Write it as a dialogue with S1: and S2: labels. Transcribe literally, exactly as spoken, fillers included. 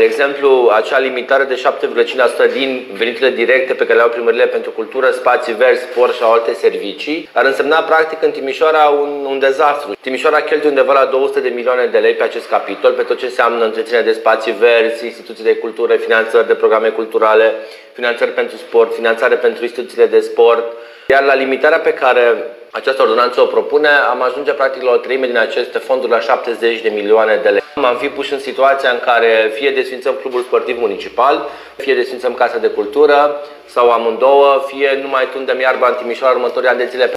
S1: De exemplu, acea limitare de șapte virgulă cinci la sută din veniturile directe pe care le au primăriile pentru cultură, spații verzi, sport și alte servicii ar însemna practic în Timișoara un, un dezastru. Timișoara cheltuie undeva la două sute de milioane de lei pe acest capitol, pe tot ce înseamnă întreținerea de spații verzi, instituții de cultură, finanțări de programe culturale, finanțări pentru sport, finanțare pentru instituțiile de sport. Iar la limitarea pe care această ordonanță o propune, am ajunge practic la o treime din aceste fonduri, la șaptezeci de milioane de lei. Am fi puși în situația în care fie desfințăm clubul sportiv municipal, fie desfințăm casa de cultură sau amândouă, fie nu mai tundem iarba în Timișoara următorii ani de zile.